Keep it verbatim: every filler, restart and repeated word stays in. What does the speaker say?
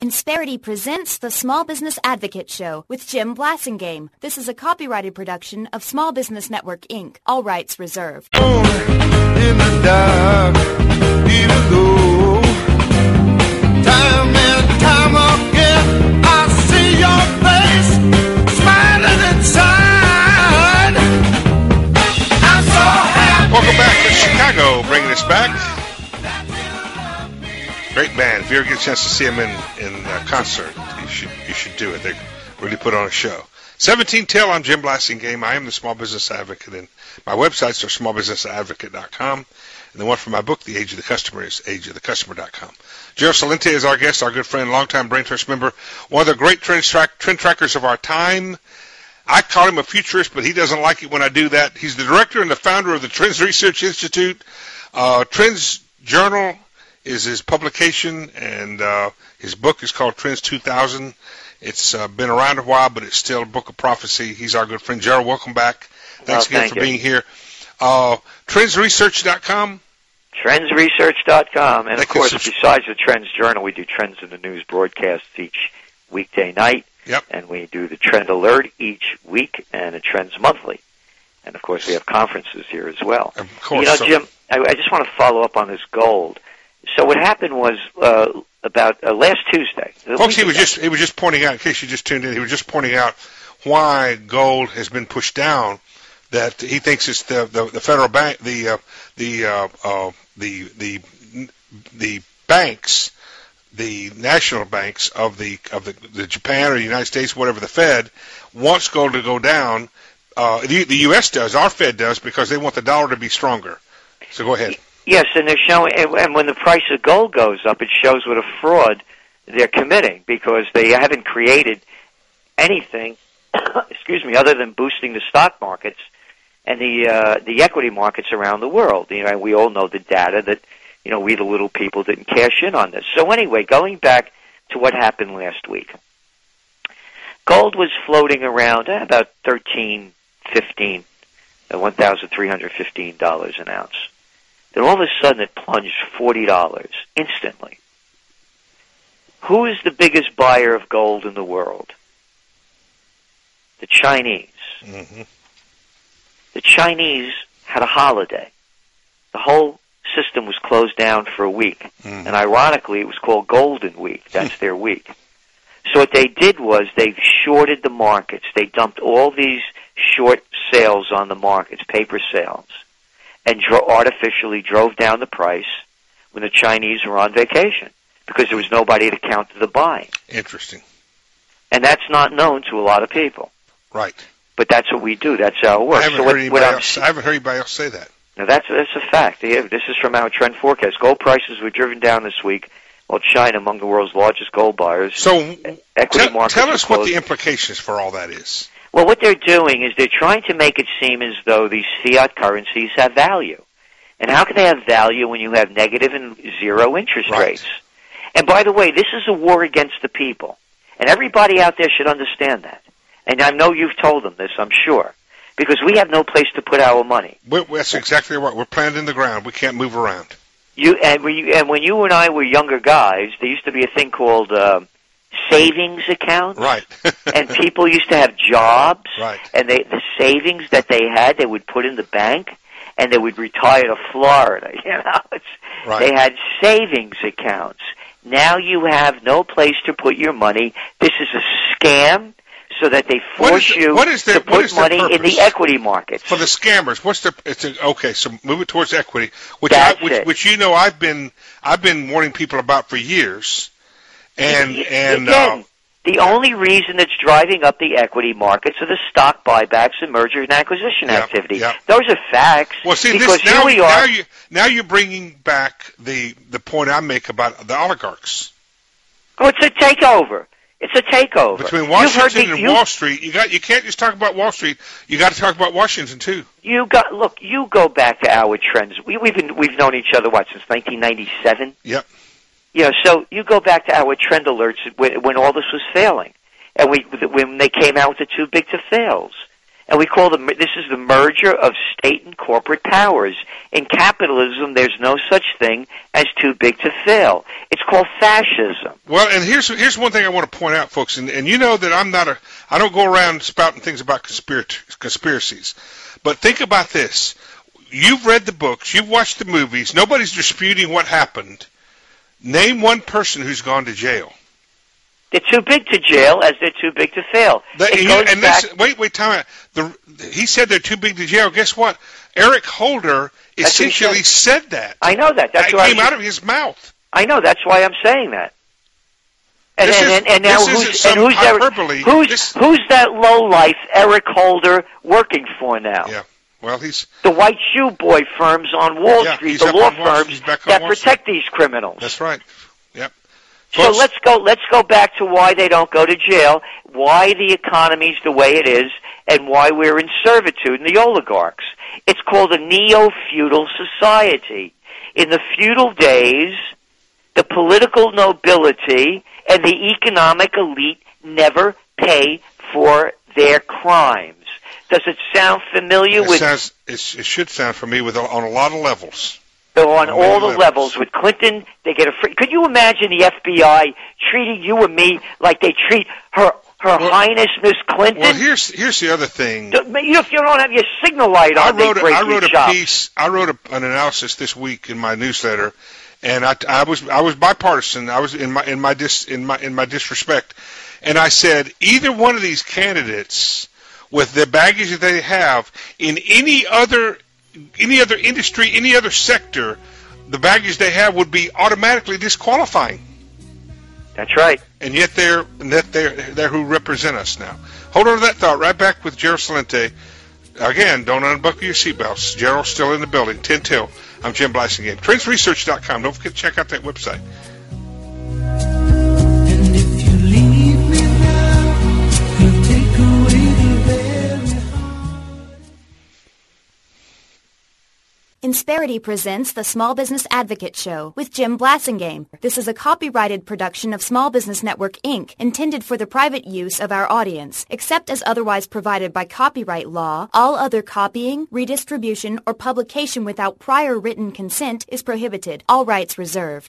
Insperity presents the Small Business Advocate Show with Jim Blasingame. This is a copyrighted production of Small Business Network, Incorporated. All rights reserved. In the dark, even though time and time again I see your face smiling inside. I'm so happy. Welcome back to Chicago, bringing us back. Great band. If you ever get a chance to see them in in uh, concert, you should you should do it. They really put on a show. seventeen till, I'm Jim Blasingame. I am the Small Business Advocate, and my websites are small business advocate dot com, and the one for my book, The Age of the Customer, is age of the customer dot com. Gerald Celente is our guest, our good friend, longtime Brain Trust member, one of the great trend, track, trend trackers of our time. I call him a futurist, but he doesn't like it when I do that. He's the director and the founder of the Trends Research Institute. Uh, Trends Journal is his publication, and uh, his book is called Trends two thousand. It's uh, been around a while, but it's still a book of prophecy. He's our good friend. Gerald, welcome back. Thanks oh, again thank for you. being here. Uh, trends research dot com. trends research dot com. And, That of course, subs- besides the Trends Journal, we do Trends in the News broadcasts each weekday night. Yep. And we do the Trend Alert each week and a Trends Monthly. And, of course, we have conferences here as well. Of course. You know, so- Jim, I, I just want to follow up on this gold. So what happened was uh, about uh, last Tuesday. Folks, he was just he was just pointing out, in case you just tuned in, he was just pointing out why gold has been pushed down. That he thinks it's the the, the federal bank, the uh, the uh, uh, the the the banks, the national banks of the of the, the Japan or the United States, whatever the Fed wants gold to go down. Uh, the, the U S does, our Fed does, because they want the dollar to be stronger. So go ahead. Yes, and they're showing, and when the price of gold goes up, it shows what a fraud they're committing, because they haven't created anything, excuse me, other than boosting the stock markets and the uh, the equity markets around the world. You know, we all know the data that, you know, we the little people didn't cash in on this. So anyway, going back to what happened last week, gold was floating around eh, about thirteen fifteen, uh, one thousand three hundred fifteen dollars an ounce. Then all of a sudden it plunged forty dollars instantly. Who is the biggest buyer of gold in the world? The Chinese. Mm-hmm. The Chinese had a holiday. The whole system was closed down for a week. Mm-hmm. And ironically, it was called Golden Week. That's their week. So what they did was they shorted the markets. They dumped all these short sales on the markets, paper sales, and dro- artificially drove down the price when the Chinese were on vacation, because there was nobody to counter the buying. Interesting. And that's not known to a lot of people. Right. But that's what we do. That's how it works. I haven't, so heard, what, anybody what else, I haven't heard anybody else say that. Now that's, that's a fact. Yeah, this is from our trend forecast. Gold prices were driven down this week, while China, among the world's largest gold buyers, So equity tell, markets tell were us what closed. the implications for all that is. Well, what they're doing is they're trying to make it seem as though these fiat currencies have value. And how can they have value when you have negative and zero interest Right. rates? And by the way, this is a war against the people. And everybody out there should understand that. And I know you've told them this, I'm sure. Because we have no place to put our money. We're, that's exactly right. We're planted in the ground. We can't move around. You and, when you and when you and I were younger guys, there used to be a thing called uh, savings accounts. Right. And people used to have jobs. Right. And they, the savings that they had, they would put in the bank, and they would retire to Florida. You know, it's, Right. They had savings accounts. Now you have no place to put your money. This is a scam, so that they What force is the- you what is their- to what put is their money in purpose? the equity markets. For the scammers, what's the? It's a, okay. So move it towards equity, which That's I, which, it. which you know I've been I've been warning people about for years, and Y- and Again, uh, the only reason that's driving up the equity markets are the stock buybacks and merger and acquisition Yeah, activity. yeah. Those are facts. well, see because this now here we you, are. now you now you're bringing back the the point I make about the oligarchs Oh, it's a takeover. It's a takeover. between You've heard Washington the- and you- Wall Street. You got you can't just talk about Wall Street. You got to talk about Washington too. You got look. You go back to our trends. We, we've been we've known each other what since nineteen ninety-seven. Yep. You know, so you go back to our trend alerts when, when all this was failing, and we when they came out with the too big to fails, And we call them, this is the merger of state and corporate powers. In capitalism, there's no such thing as too big to fail. It's called fascism. Well, and here's here's one thing I want to point out, folks, and, and you know that I'm not a, I don't go around spouting things about conspir- conspiracies, but think about this. You've read the books, you've watched the movies, nobody's disputing what happened. Name one person who's gone to jail. They're too big to jail as they're too big to fail. The, it you, goes and back, this, wait, wait, time out. The, he said they're too big to jail. Guess what? Eric Holder essentially said. said that. I know that. That's that why came out of his mouth. I know. That's why I'm saying that. And, this and, is, and, and now this who's, and who's, hyperbole. Eric, who's, this, who's that lowlife Eric Holder working for now? Yeah. Well, he's the white shoe boy firms on Wall yeah, Street, the law firms that protect these criminals. That's right. Yep. So Folks, let's go. Let's go back to why they don't go to jail, why the economy's the way it is, and why we're in servitude in the oligarchs. It's called a neo-feudal society. In the feudal days, the political nobility and the economic elite never pay for their crimes. Does it sound familiar it with? Sounds, it, it should sound familiar with on a lot of levels. So on, on all the levels. levels. With Clinton, they get a free. Could you imagine the F B I treating you and me like they treat her Her well, Highness Miss Clinton? Well, here's here's the other thing. You, if you don't have your signal light on, I wrote they break a, I wrote your a job. piece. I wrote a, an analysis this week in my newsletter, and I, I was I was bipartisan. I was in my in my dis in my in my disrespect, and I said either one of these candidates, with the baggage that they have in any other any other industry, any other sector, the baggage they have would be automatically disqualifying. That's right. And yet they're that they're they're who represent us now. Hold on to that thought. Right back with Gerald Celente. Again, don't unbuckle your seatbelts. Gerald's still in the building. ten till. I'm Jim Blasingame. Trends Research dot com. Don't forget to check out that website. And if you leave me now, you'll take away the very heart. Insperity presents the Small Business Advocate Show with Jim Blasingame. This is a copyrighted production of Small Business Network, Incorporated, intended for the private use of our audience. Except as otherwise provided by copyright law, all other copying, redistribution, or publication without prior written consent is prohibited. All rights reserved.